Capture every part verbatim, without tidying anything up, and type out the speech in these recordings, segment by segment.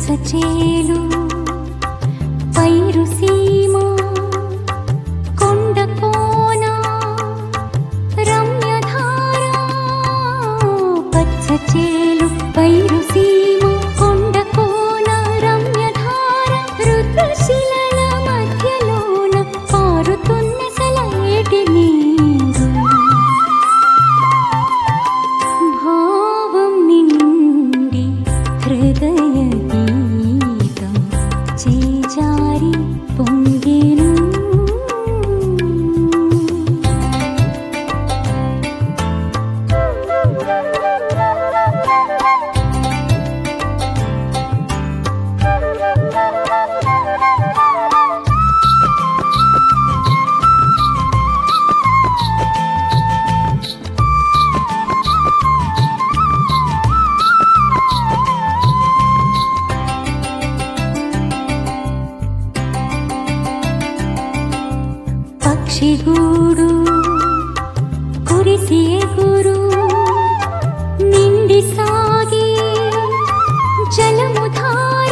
పచ్చచేలు పైరు సీమ కొండ కోన రమ్యధార పచ్చచేలు పైరు సీమ కొండ కోన రమ్యధార రుద్రశిలల మధ్యలోన పారుతున్న సలయేటి నీరు భావం నిండి హృదయ గీతం చేజారి పొంగెను పక్షిగూడు కురిసి ఎగురు నిండి సాగి జలముధార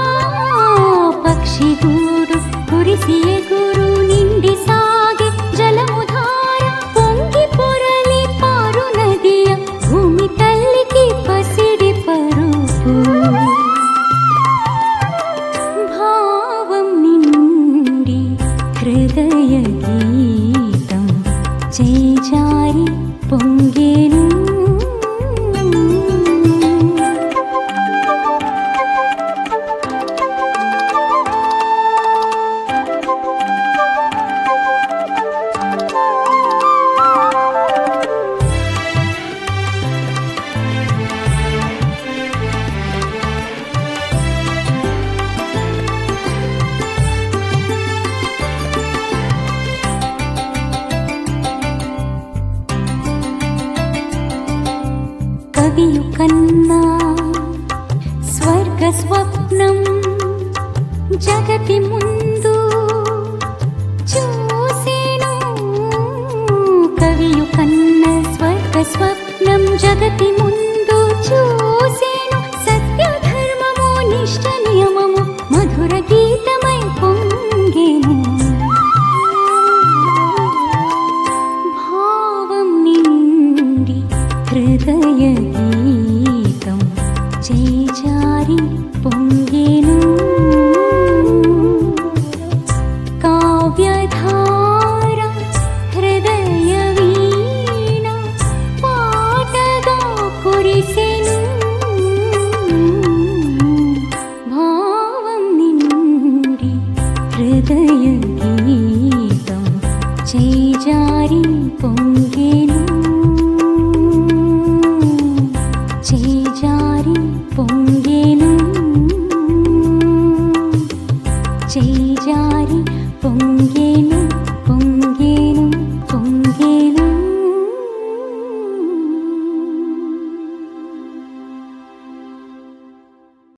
పక్షిగూడు కురిసి ఎగురు నిండి సాగి జలముధార పొంగి పొరలి పారు నదియ భూమి తల్లికి పసిడి పరుపు భావం నిండి హృదయ గీతం చేజారి పొంగెను కవియు కన్నా స్వర్గ స్వప్నం జగతి ముందు చూసేను కవియు కన్నా స్వర్గ స్వప్నం జగతి ముందు చూసేను సత్య ధర్మము నిష్ట నియమము మధుర గీతమై పొంగెను భావం నిండి హృదయ గీతం చేజారి పొంగెను కావ్యధార హృదయ వీణ పాటగా కురిసెను భావం నిండి హృదయ గీతం చేజారి పొంగెను చేజారి పొంగెను చేజారి పొంగెను పొంగెను